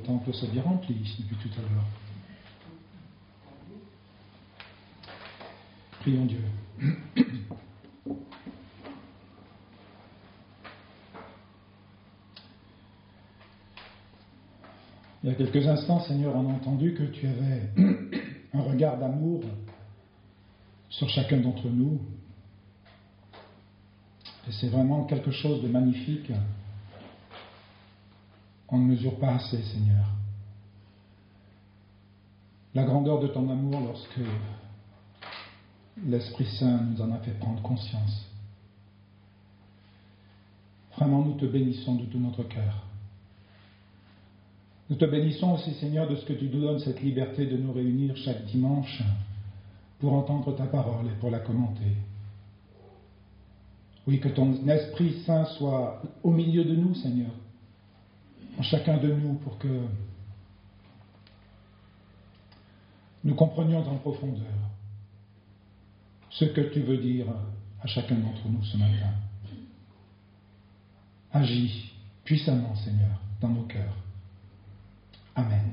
temple soit bien rempli depuis tout à l'heure. Prions Dieu. Il y a quelques instants, Seigneur, on a entendu que tu avais un regard d'amour sur chacun d'entre nous. Et c'est vraiment quelque chose de magnifique. On ne mesure pas assez, Seigneur, la grandeur de ton amour lorsque l'Esprit Saint nous en a fait prendre conscience. Vraiment, nous te bénissons de tout notre cœur. Nous te bénissons aussi, Seigneur, de ce que tu nous donnes cette liberté de nous réunir chaque dimanche pour entendre ta parole et pour la commenter. Oui, que ton Esprit Saint soit au milieu de nous, Seigneur, en chacun de nous, pour que nous comprenions en profondeur ce que tu veux dire à chacun d'entre nous ce matin. Agis puissamment, Seigneur, dans nos cœurs. Amen.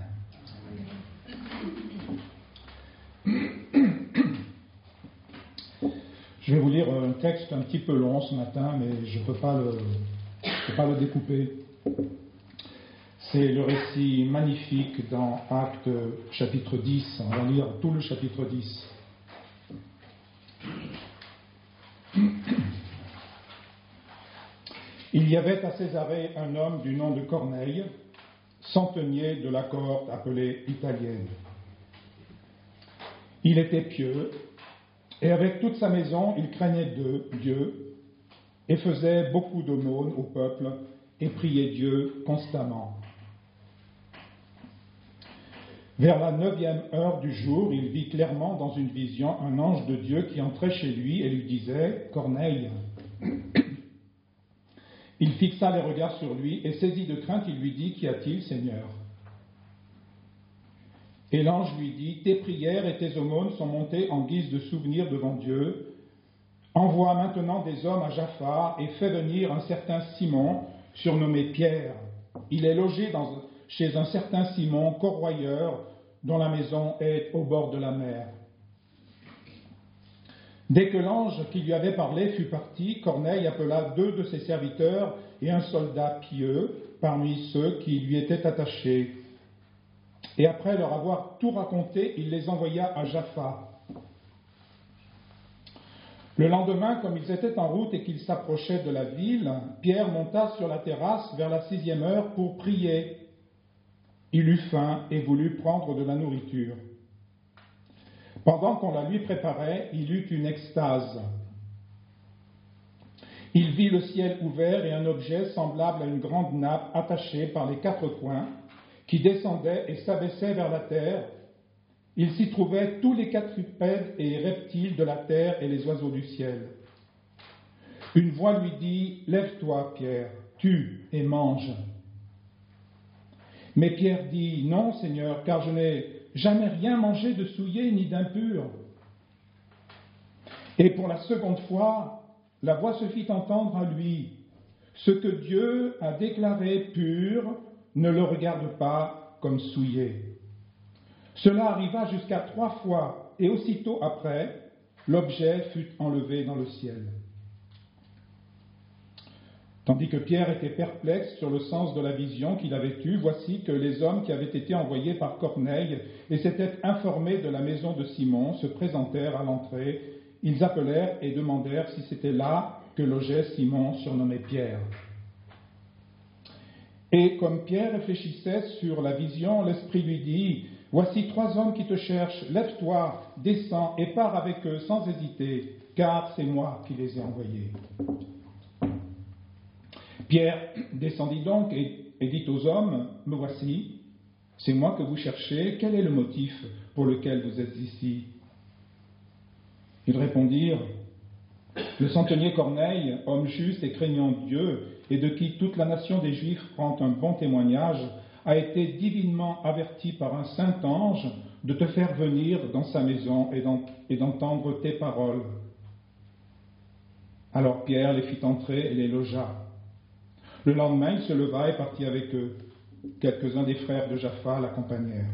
Je vais vous lire un texte un petit peu long ce matin, mais je ne peux pas le découper. C'est le récit magnifique dans Actes chapitre 10. On va lire tout le chapitre 10. Il y avait à Césarée un homme du nom de Corneille, centenier de la cohorte appelée italienne. Il était pieux, et avec toute sa maison, il craignait Dieu, et faisait beaucoup d'aumônes au peuple, et priait Dieu constamment. Vers la 9e heure du jour, il vit clairement dans une vision un ange de Dieu qui entrait chez lui et lui disait « Corneille ». Il fixa les regards sur lui et saisi de crainte, il lui dit « Qu'y a-t-il, Seigneur ?» Et l'ange lui dit « Tes prières et tes aumônes sont montées en guise de souvenir devant Dieu. Envoie maintenant des hommes à Jaffa et fais venir un certain Simon, surnommé Pierre. Il est logé chez un certain Simon, corroyeur, dont la maison est au bord de la mer. » Dès que l'ange qui lui avait parlé fut parti, Corneille appela 2 de ses serviteurs et un soldat pieux parmi ceux qui lui étaient attachés. Et après leur avoir tout raconté, il les envoya à Jaffa. Le lendemain, comme ils étaient en route et qu'ils s'approchaient de la ville, Pierre monta sur la terrasse vers la 6e heure pour prier. Il eut faim et voulut prendre de la nourriture. Pendant qu'on la lui préparait, il eut une extase. Il vit le ciel ouvert et un objet semblable à une grande nappe attachée par les 4 coins, qui descendait et s'abaissait vers la terre. Il s'y trouvait tous les quadrupèdes et reptiles de la terre et les oiseaux du ciel. Une voix lui dit « Lève-toi, Pierre, tue et mange. » Mais Pierre dit « Non, Seigneur, car je n'ai jamais rien mangé de souillé ni d'impur. » Et pour la seconde fois, la voix se fit entendre à lui. « Ce que Dieu a déclaré pur, ne le regarde pas comme souillé. » Cela arriva jusqu'à 3 fois, et aussitôt après, l'objet fut enlevé dans le ciel. Tandis que Pierre était perplexe sur le sens de la vision qu'il avait eue, voici que les hommes qui avaient été envoyés par Corneille et s'étaient informés de la maison de Simon se présentèrent à l'entrée. Ils appelèrent et demandèrent si c'était là que logeait Simon, surnommé Pierre. Et comme Pierre réfléchissait sur la vision, l'Esprit lui dit « Voici 3 hommes qui te cherchent, lève-toi, descends et pars avec eux sans hésiter, car c'est moi qui les ai envoyés. » Pierre descendit donc et dit aux hommes « Me voici, c'est moi que vous cherchez, quel est le motif pour lequel vous êtes ici ?» Ils répondirent « Le centenier Corneille, homme juste et craignant Dieu, et de qui toute la nation des Juifs prend un bon témoignage, a été divinement averti par un saint ange de te faire venir dans sa maison et d'entendre tes paroles. » Alors Pierre les fit entrer et les logea. Le lendemain, il se leva et partit avec eux. quelques-uns des frères de Jaffa l'accompagnèrent.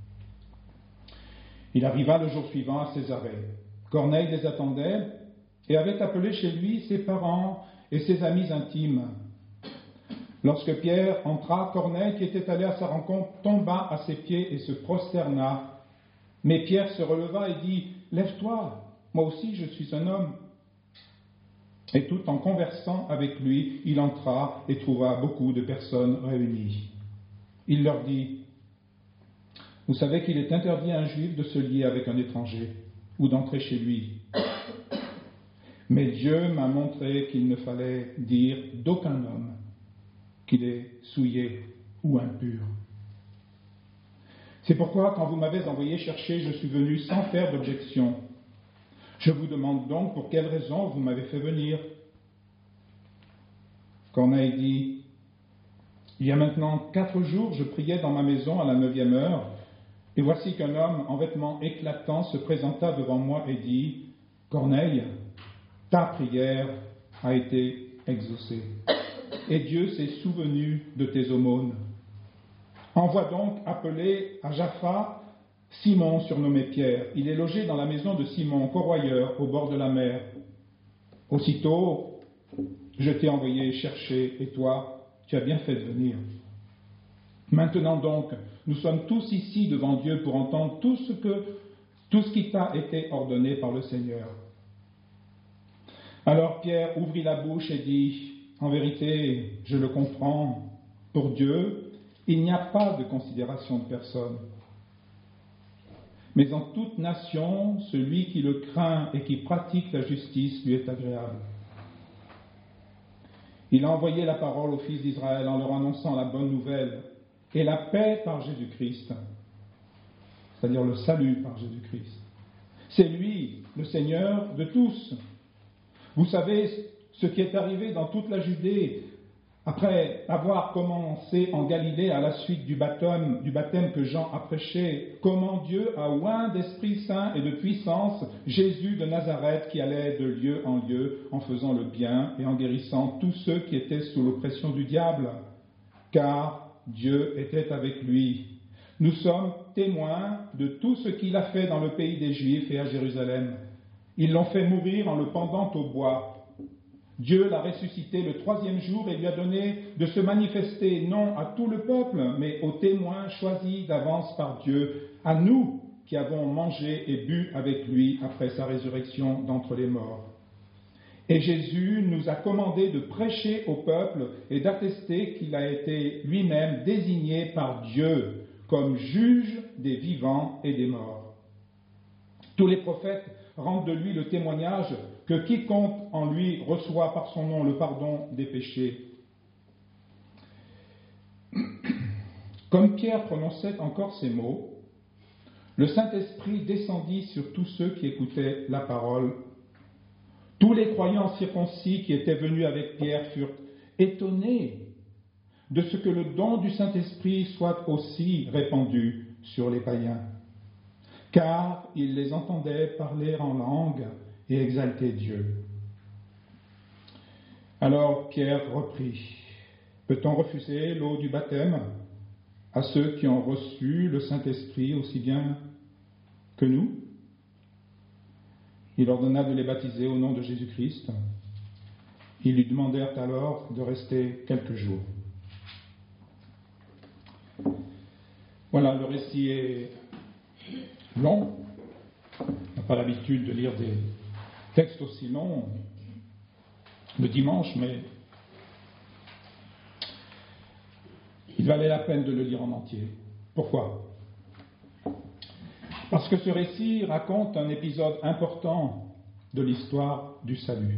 Il arriva le jour suivant à Césarée. Corneille les attendait et avait appelé chez lui ses parents et ses amis intimes. Lorsque Pierre entra, Corneille, qui était allé à sa rencontre, tomba à ses pieds et se prosterna. Mais Pierre se releva et dit « Lève-toi, moi aussi je suis un homme. » Et tout en conversant avec lui, il entra et trouva beaucoup de personnes réunies. Il leur dit « Vous savez qu'il est interdit à un juif de se lier avec un étranger ou d'entrer chez lui. Mais Dieu m'a montré qu'il ne fallait dire d'aucun homme qu'il est souillé ou impur. C'est pourquoi, quand vous m'avez envoyé chercher, je suis venu sans faire d'objection. Je vous demande donc pour quelle raison vous m'avez fait venir. » Corneille dit « Il y a maintenant 4 jours, je priais dans ma maison à la 9e heure, et voici qu'un homme en vêtements éclatants se présenta devant moi et dit « Corneille, ta prière a été exaucée, et Dieu s'est souvenu de tes aumônes. Envoie donc appeler à Jaffa Simon, surnommé Pierre. Il est logé dans la maison de Simon, corroyeur, au bord de la mer. Aussitôt, je t'ai envoyé chercher, et toi, tu as bien fait de venir. Maintenant donc, nous sommes tous ici devant Dieu pour entendre tout ce qui t'a été ordonné par le Seigneur. » Alors Pierre ouvrit la bouche et dit « En vérité, je le comprends, pour Dieu, il n'y a pas de considération de personne. Mais en toute nation, celui qui le craint et qui pratique la justice lui est agréable. Il a envoyé la parole aux fils d'Israël en leur annonçant la bonne nouvelle et la paix par Jésus-Christ, c'est-à-dire le salut par Jésus-Christ. C'est lui, le Seigneur de tous. Vous savez ce qui est arrivé dans toute la Judée après avoir commencé en Galilée à la suite du baptême que Jean a prêché, comment Dieu a oint d'Esprit Saint et de puissance Jésus de Nazareth qui allait de lieu en lieu en faisant le bien et en guérissant tous ceux qui étaient sous l'oppression du diable, car Dieu était avec lui. Nous sommes témoins de tout ce qu'il a fait dans le pays des Juifs et à Jérusalem. Ils l'ont fait mourir en le pendant au bois. Dieu l'a ressuscité le 3e jour et lui a donné de se manifester non à tout le peuple, mais aux témoins choisis d'avance par Dieu, à nous qui avons mangé et bu avec lui après sa résurrection d'entre les morts. Et Jésus nous a commandé de prêcher au peuple et d'attester qu'il a été lui-même désigné par Dieu comme juge des vivants et des morts. Tous les prophètes rendent de lui le témoignage que quiconque en lui reçoit par son nom le pardon des péchés. Comme Pierre prononçait encore ces mots, le Saint-Esprit descendit sur tous ceux qui écoutaient la parole. Tous les croyants circoncis qui étaient venus avec Pierre furent étonnés de ce que le don du Saint-Esprit soit aussi répandu sur les païens, car ils les entendaient parler en langue et exalter Dieu. Alors Pierre reprit, « Peut-on refuser l'eau du baptême à ceux qui ont reçu le Saint-Esprit aussi bien que nous ?» Il ordonna de les baptiser au nom de Jésus-Christ. Ils lui demandèrent alors de rester quelques jours. Voilà, le récit est long. On n'a pas l'habitude de lire des textes aussi longs le dimanche, mais il valait la peine de le lire en entier. Pourquoi ? Parce que ce récit raconte un épisode important de l'histoire du salut.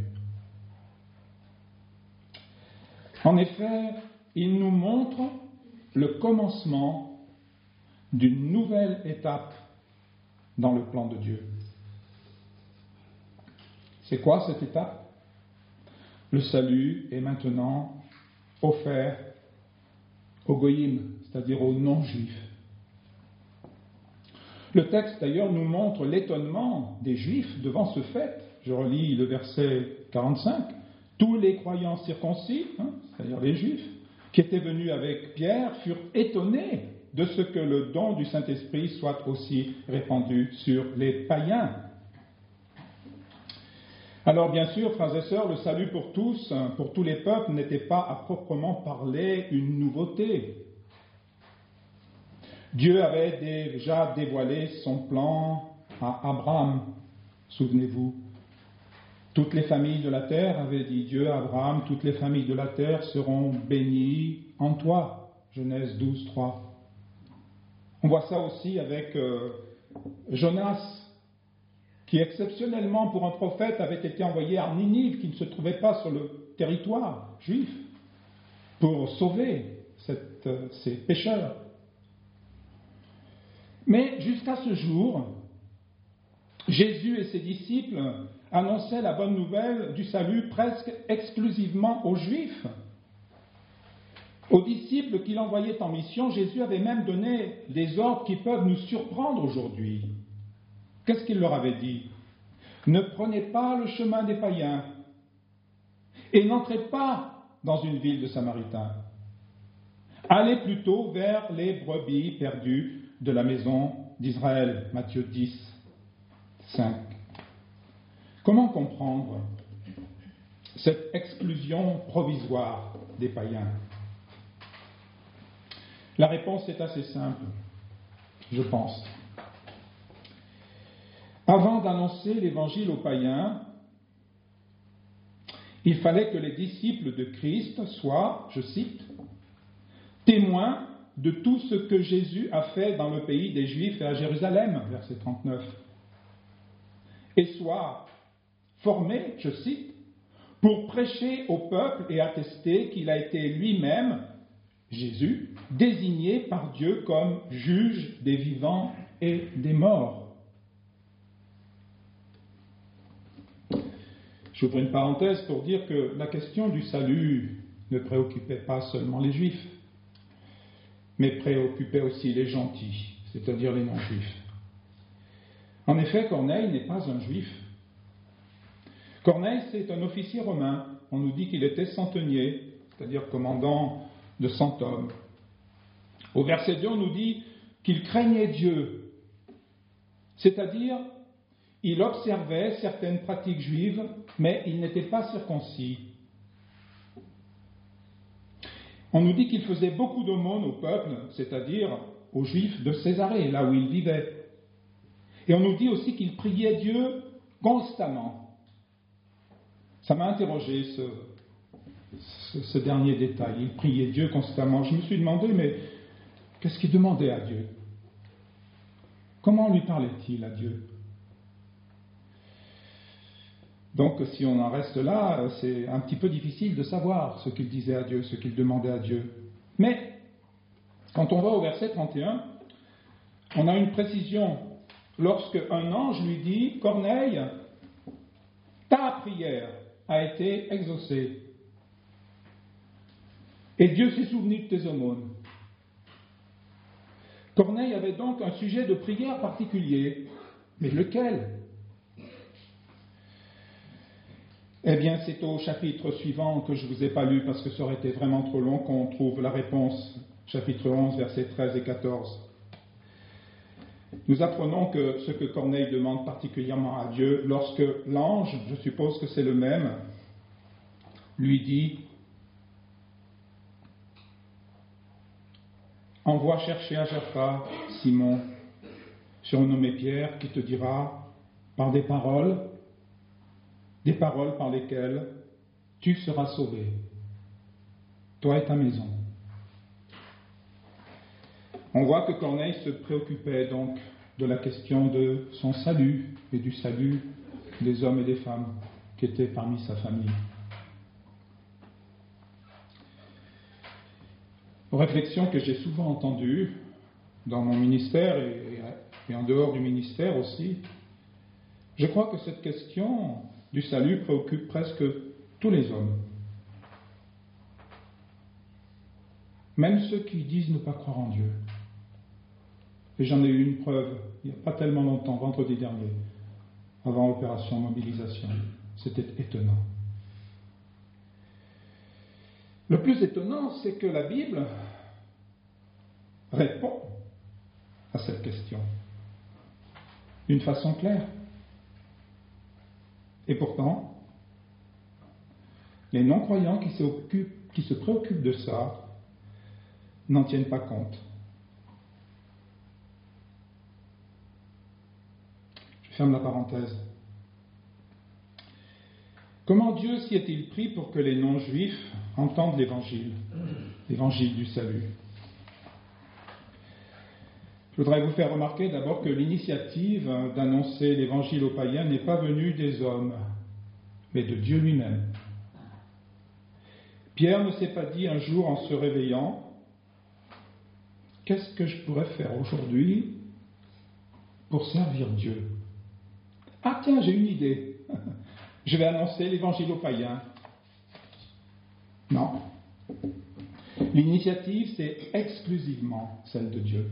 En effet, il nous montre le commencement d'une nouvelle étape dans le plan de Dieu. C'est quoi cette étape ? Le salut est maintenant offert aux goïm, c'est-à-dire aux non-juifs. Le texte d'ailleurs nous montre l'étonnement des Juifs devant ce fait. Je relis le verset 45. Tous les croyants circoncis, c'est-à-dire les Juifs, qui étaient venus avec Pierre, furent étonnés de ce que le don du Saint-Esprit soit aussi répandu sur les païens. Alors bien sûr, frères et sœurs, le salut pour tous, pour tous les peuples, n'était pas à proprement parler une nouveauté. Dieu avait déjà dévoilé son plan à Abraham, souvenez-vous. Toutes les familles de la terre, avait dit Dieu à Abraham, toutes les familles de la terre seront bénies en toi. Genèse 12, 3. On voit ça aussi avec Jonas, qui exceptionnellement pour un prophète avait été envoyé à Ninive, qui ne se trouvait pas sur le territoire juif, pour sauver ces pécheurs. Mais jusqu'à ce jour, Jésus et ses disciples annonçaient la bonne nouvelle du salut presque exclusivement aux Juifs. Aux disciples qu'il envoyait en mission, Jésus avait même donné des ordres qui peuvent nous surprendre aujourd'hui. Qu'est-ce qu'il leur avait dit ? Ne prenez pas le chemin des païens et n'entrez pas dans une ville de Samaritains. Allez plutôt vers les brebis perdues de la maison d'Israël. Matthieu 10, 5. Comment comprendre cette exclusion provisoire des païens ? La réponse est assez simple, je pense. Avant d'annoncer l'évangile aux païens, il fallait que les disciples de Christ soient, je cite, témoins de tout ce que Jésus a fait dans le pays des Juifs et à Jérusalem, verset 39, et soient formés, je cite, pour prêcher au peuple et attester qu'il a été lui-même, Jésus, désigné par Dieu comme juge des vivants et des morts. J'ouvre une parenthèse pour dire que la question du salut ne préoccupait pas seulement les Juifs, mais préoccupait aussi les gentils, c'est-à-dire les non-juifs. En effet, Corneille n'est pas un juif. Corneille, c'est un officier romain. On nous dit qu'il était centenier, c'est-à-dire commandant de 100 hommes. Au verset 2, on nous dit qu'il craignait Dieu, c'est-à-dire il observait certaines pratiques juives, mais il n'était pas circoncis. On nous dit qu'il faisait beaucoup d'aumônes au peuple, c'est-à-dire aux Juifs de Césarée, là où il vivait. Et on nous dit aussi qu'il priait Dieu constamment. Ça m'a interrogé ce dernier détail. Il priait Dieu constamment. Je me suis demandé, mais qu'est-ce qu'il demandait à Dieu ? Comment lui parlait-il à Dieu ? Donc, si on en reste là, c'est un petit peu difficile de savoir ce qu'il disait à Dieu, ce qu'il demandait à Dieu. Mais, quand on va au verset 31, on a une précision. Lorsque un ange lui dit « Corneille, ta prière a été exaucée. Et Dieu s'est souvenu de tes aumônes. » Corneille avait donc un sujet de prière particulier. Mais lequel ? Eh bien, c'est au chapitre suivant que je ne vous ai pas lu parce que ça aurait été vraiment trop long qu'on trouve la réponse. Chapitre 11, versets 13 et 14. Nous apprenons que ce que Corneille demande particulièrement à Dieu, lorsque l'ange, je suppose que c'est le même, lui dit « Envoie chercher à Jaffa Simon, surnommé Pierre, qui te dira par des paroles par lesquelles tu seras sauvé, toi et ta maison. » On voit que Corneille se préoccupait donc de la question de son salut et du salut des hommes et des femmes qui étaient parmi sa famille. Réflexion que j'ai souvent entendue dans mon ministère et en dehors du ministère aussi. Je crois que cette question du salut préoccupe presque tous les hommes. Même ceux qui disent ne pas croire en Dieu. Et j'en ai eu une preuve il n'y a pas tellement longtemps, vendredi dernier, avant l'opération mobilisation. C'était étonnant. Le plus étonnant, c'est que la Bible répond à cette question d'une façon claire. Et pourtant, les non-croyants qui se préoccupent de ça n'en tiennent pas compte. Je ferme la parenthèse. Comment Dieu s'y est-il pris pour que les non-juifs entendent l'évangile du salut? Je voudrais vous faire remarquer d'abord que l'initiative d'annoncer l'évangile aux païens n'est pas venue des hommes, mais de Dieu lui-même. Pierre ne s'est pas dit un jour en se réveillant « Qu'est-ce que je pourrais faire aujourd'hui pour servir Dieu ?» Ah tiens, j'ai une idée. Je vais annoncer l'évangile aux païens. Non. L'initiative, c'est exclusivement celle de Dieu.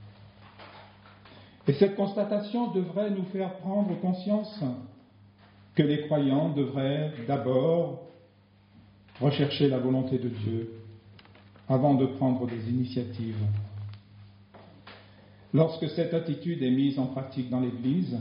Et cette constatation devrait nous faire prendre conscience que les croyants devraient d'abord rechercher la volonté de Dieu avant de prendre des initiatives. Lorsque cette attitude est mise en pratique dans l'Église,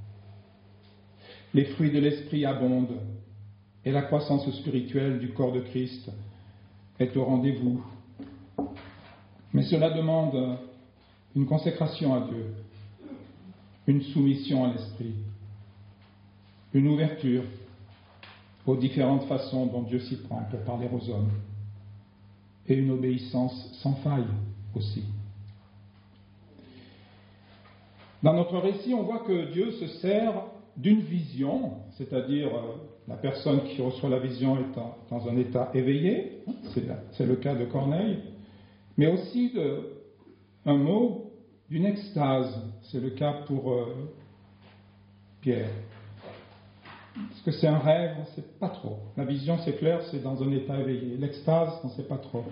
les fruits de l'Esprit abondent et la croissance spirituelle du corps de Christ est au rendez-vous. Mais cela demande une consécration à Dieu, une soumission à l'Esprit, une ouverture aux différentes façons dont Dieu s'y prend pour parler aux hommes, et une obéissance sans faille aussi. Dans notre récit, on voit que Dieu se sert d'une vision, c'est-à-dire la personne qui reçoit la vision est dans un état éveillé, c'est le cas de Corneille, mais aussi d'un mot, d'une extase, c'est le cas pour Pierre. Est-ce que c'est un rêve? On ne sait pas trop. La vision, c'est clair, c'est dans un état éveillé. L'extase, on ne sait pas trop.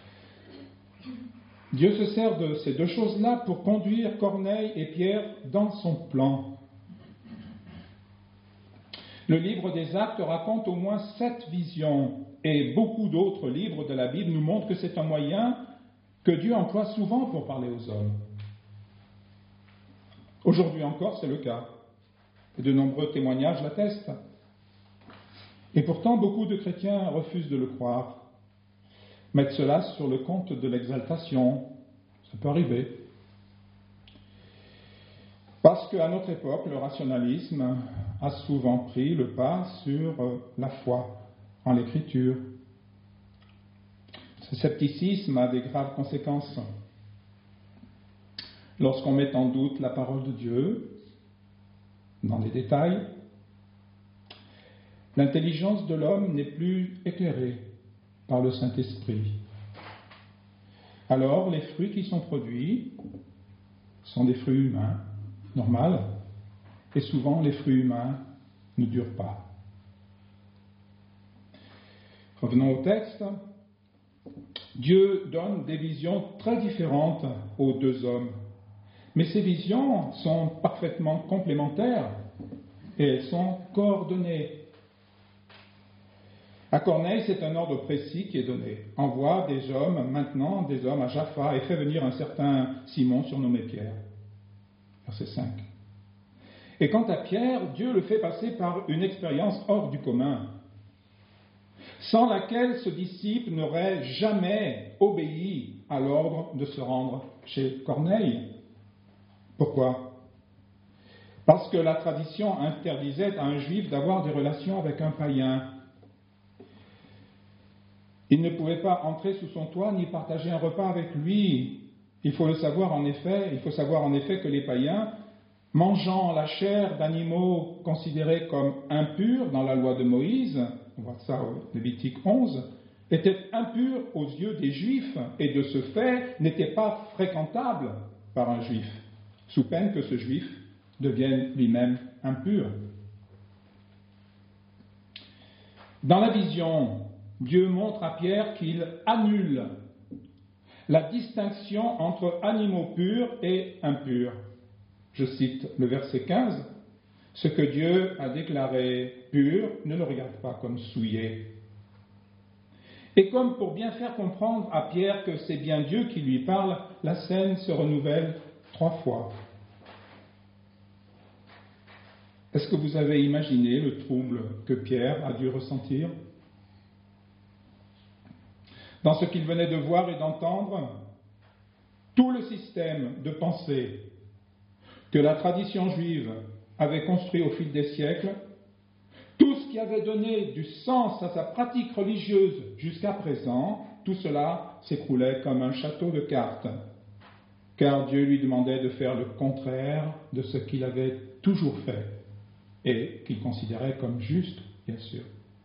Dieu se sert de ces deux choses-là pour conduire Corneille et Pierre dans son plan. Le livre des Actes raconte au moins 7 visions et beaucoup d'autres livres de la Bible nous montrent que c'est un moyen que Dieu emploie souvent pour parler aux hommes. Aujourd'hui encore, c'est le cas. Et de nombreux témoignages l'attestent. Et pourtant, beaucoup de chrétiens refusent de le croire, mettent cela sur le compte de l'exaltation. Ça peut arriver. Parce qu'à notre époque, le rationalisme a souvent pris le pas sur la foi en l'Écriture. Ce scepticisme a des graves conséquences. Lorsqu'on met en doute la parole de Dieu, dans les détails, l'intelligence de l'homme n'est plus éclairée par le Saint-Esprit. Alors, les fruits qui sont produits sont des fruits humains, normaux, et souvent les fruits humains ne durent pas. Revenons au texte. Dieu donne des visions très différentes aux deux hommes. Mais ces visions sont parfaitement complémentaires et elles sont coordonnées. À Corneille, c'est un ordre précis qui est donné. Envoie des hommes, maintenant des hommes à Jaffa et fait venir un certain Simon surnommé Pierre. Verset 5. Et quant à Pierre, Dieu le fait passer par une expérience hors du commun, sans laquelle ce disciple n'aurait jamais obéi à l'ordre de se rendre chez Corneille. Pourquoi? Parce que la tradition interdisait à un juif d'avoir des relations avec un païen. Il ne pouvait pas entrer sous son toit ni partager un repas avec lui. Il faut savoir en effet que les païens, mangeant la chair d'animaux considérés comme impurs dans la loi de Moïse, on voit ça au Lévitique 11, étaient impurs aux yeux des Juifs et de ce fait n'étaient pas fréquentables par un Juif, sous peine que ce Juif devienne lui-même impur. Dans la vision, Dieu montre à Pierre qu'il annule la distinction entre animaux purs et impurs. Je cite le verset 15. « Ce que Dieu a déclaré pur, ne le regarde pas comme souillé. » Et comme pour bien faire comprendre à Pierre que c'est bien Dieu qui lui parle, la scène se renouvelle 3 fois. Est-ce que vous avez imaginé le trouble que Pierre a dû ressentir dans ce qu'il venait de voir et d'entendre? Tout le système de pensée que la tradition juive avait construit au fil des siècles, tout ce qui avait donné du sens à sa pratique religieuse jusqu'à présent, tout cela s'écroulait comme un château de cartes, car Dieu lui demandait de faire le contraire de ce qu'il avait toujours fait et qu'il considérait comme juste, bien sûr.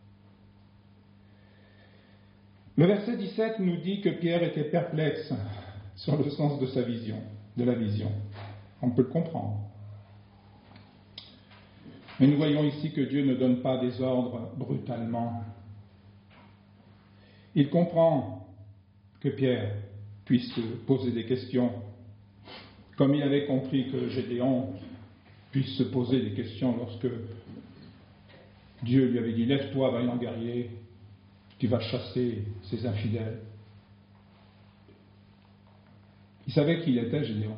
Le verset 17 nous dit que Pierre était perplexe sur le sens de la vision. On peut le comprendre. Mais nous voyons ici que Dieu ne donne pas des ordres brutalement. Il comprend que Pierre puisse poser des questions, comme il avait compris que Gédéon puisse se poser des questions lorsque Dieu lui avait dit « Lève-toi, vaillant guerrier, tu vas chasser ces infidèles ». Il savait qui il était, Gédéon.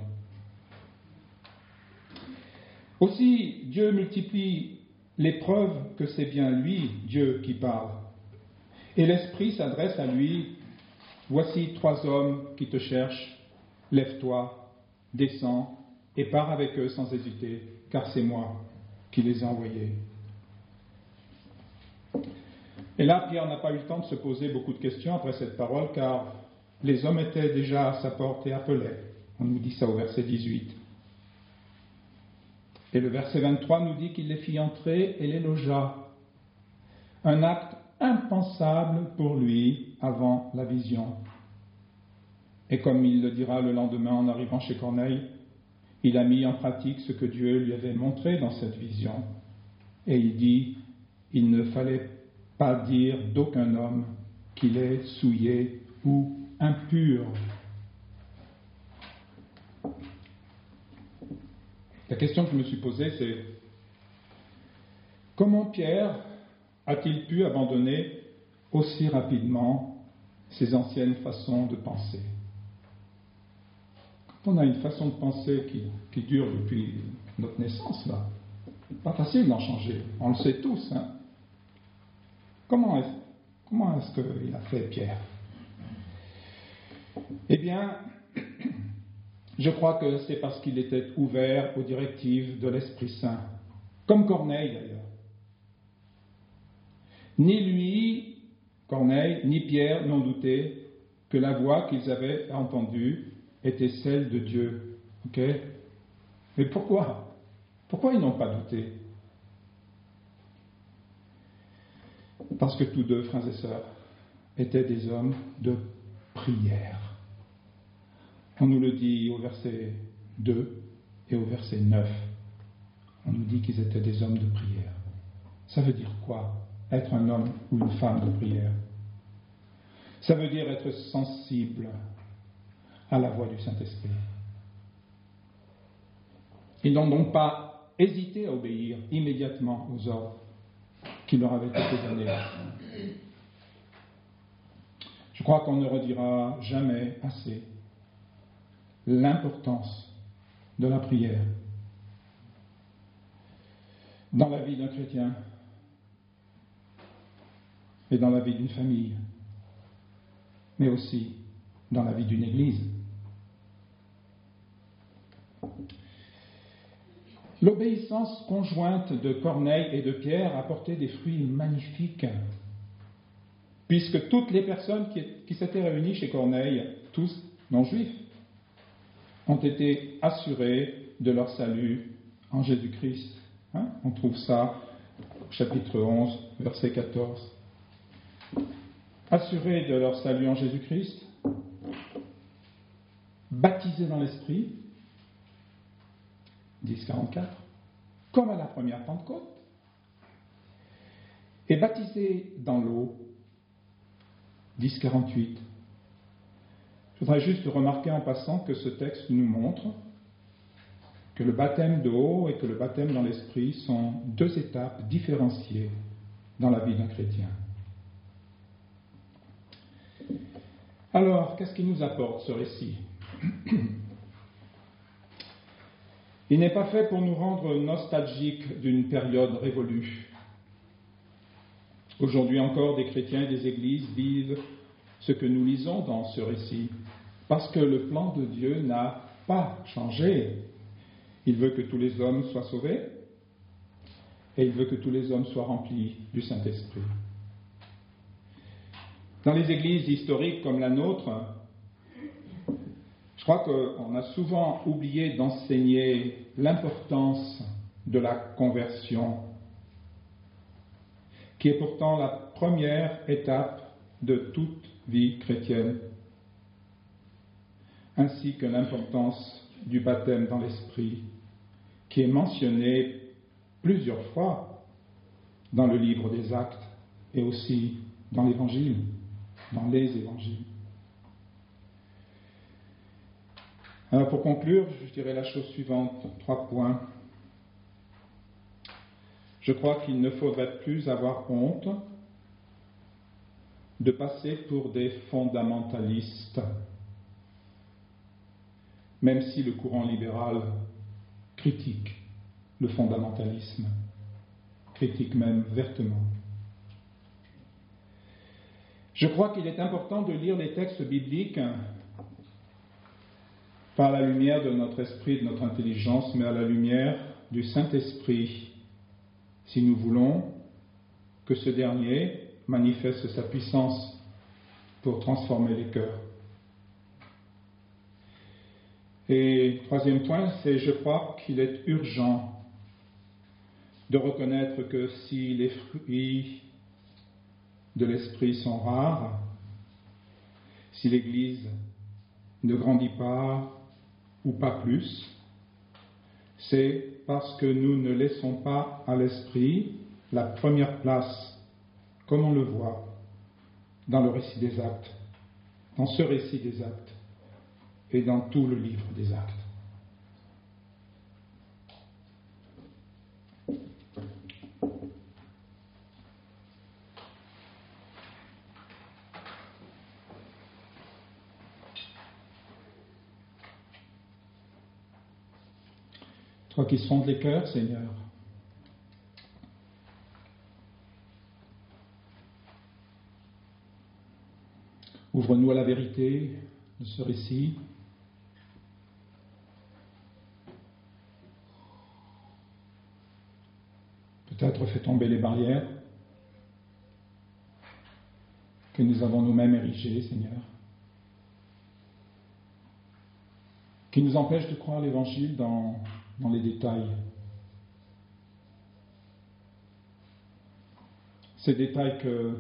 Aussi, Dieu multiplie les preuves que c'est bien lui, Dieu, qui parle. Et l'Esprit s'adresse à lui. Voici 3 hommes qui te cherchent. Lève-toi, descends et pars avec eux sans hésiter, car c'est moi qui les ai envoyés. Et là, Pierre n'a pas eu le temps de se poser beaucoup de questions après cette parole, car les hommes étaient déjà à sa porte et appelaient. On nous dit ça au verset 18. Et le verset 23 nous dit qu'il les fit entrer et les logea. Un acte impensable pour lui avant la vision. Et comme il le dira le lendemain en arrivant chez Corneille, il a mis en pratique ce que Dieu lui avait montré dans cette vision. Et il dit, il ne fallait pas dire d'aucun homme qu'il est souillé ou impur. La question que je me suis posée, c'est comment Pierre a-t-il pu abandonner aussi rapidement ses anciennes façons de penser? Quand on a une façon de penser qui dure depuis notre naissance, là, pas facile d'en changer. On le sait tous. Hein? Comment est-ce qu'il a fait, Pierre? Eh bien, je crois que c'est parce qu'il était ouvert aux directives de l'Esprit Saint, comme Corneille d'ailleurs. Ni lui, Corneille, ni Pierre n'ont douté que la voix qu'ils avaient entendue était celle de Dieu. Okay? Mais pourquoi? Pourquoi ils n'ont pas douté? Parce que tous deux, frères et sœurs, étaient des hommes de prière. On nous le dit au verset 2 et au verset 9. On nous dit qu'ils étaient des hommes de prière. Ça veut dire quoi, être un homme ou une femme de prière? Ça veut dire être sensible à la voix du Saint-Esprit. Ils n'ont donc pas hésité à obéir immédiatement aux ordres qui leur avaient été donnés. Je crois qu'on ne redira jamais assez l'importance de la prière dans la vie d'un chrétien et dans la vie d'une famille, mais aussi dans la vie d'une église. L'obéissance conjointe de Corneille et de Pierre a porté des fruits magnifiques, puisque toutes les personnes qui s'étaient réunies chez Corneille, tous non-juifs, ont été assurés de leur salut en Jésus-Christ. On trouve ça au chapitre 11, verset 14. Assurés de leur salut en Jésus-Christ, baptisés dans l'Esprit, 10.44, comme à la première Pentecôte, et baptisés dans l'eau, 10.48. Je voudrais juste remarquer en passant que ce texte nous montre que le baptême d'eau et que le baptême dans l'Esprit sont 2 étapes différenciées dans la vie d'un chrétien. Alors, qu'est-ce qui nous apporte ce récit? Il n'est pas fait pour nous rendre nostalgiques d'une période révolue. Aujourd'hui encore, des chrétiens et des églises vivent ce que nous lisons dans ce récit, parce que le plan de Dieu n'a pas changé. Il veut que tous les hommes soient sauvés et il veut que tous les hommes soient remplis du Saint-Esprit. Dans les églises historiques comme la nôtre, je crois qu'on a souvent oublié d'enseigner l'importance de la conversion, qui est pourtant la première étape de toute vie chrétienne, ainsi que l'importance du baptême dans l'Esprit, qui est mentionné plusieurs fois dans le livre des Actes et aussi dans l'Évangile, dans les Évangiles. Alors pour conclure, je dirais la chose suivante, 3 points. Je crois qu'il ne faudrait plus avoir honte de passer pour des fondamentalistes, même si le courant libéral critique le fondamentalisme, critique même vertement. Je crois qu'il est important de lire les textes bibliques pas à la lumière de notre esprit, de notre intelligence, mais à la lumière du Saint-Esprit, si nous voulons que ce dernier manifeste sa puissance pour transformer les cœurs. Et 3e point, c'est je crois qu'il est urgent de reconnaître que si les fruits de l'Esprit sont rares, si l'Église ne grandit pas ou pas plus, c'est parce que nous ne laissons pas à l'Esprit la première place, comme on le voit dans le récit des Actes, dans ce récit des Actes et dans tout le livre des Actes. Toi qui sondes les cœurs, Seigneur, ouvre-nous à la vérité de ce récit. Peut-être fais tomber les barrières que nous avons nous-mêmes érigées, Seigneur, qui nous empêchent de croire l'Évangile dans les détails. Ces détails que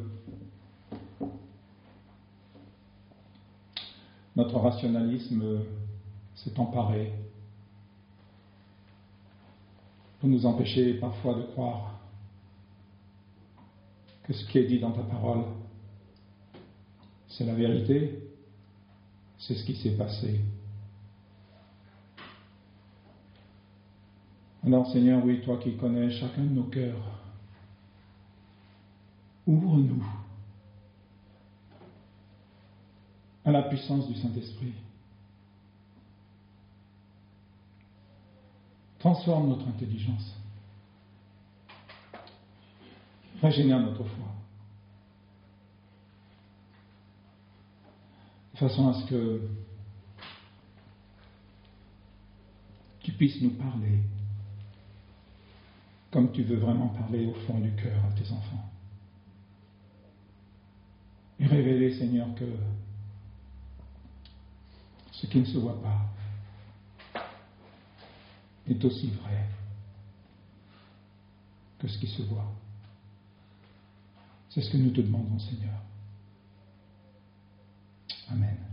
notre rationalisme s'est emparé pour nous empêcher parfois de croire que ce qui est dit dans ta parole, c'est la vérité, c'est ce qui s'est passé. Alors Seigneur, oui, toi qui connais chacun de nos cœurs, ouvre-nous à la puissance du Saint-Esprit. Transforme notre intelligence. Régénère notre foi. De façon à ce que tu puisses nous parler comme tu veux vraiment parler au fond du cœur à tes enfants. Et révéler, Seigneur, que ce qui ne se voit pas est aussi vrai que ce qui se voit. C'est ce que nous te demandons, Seigneur. Amen.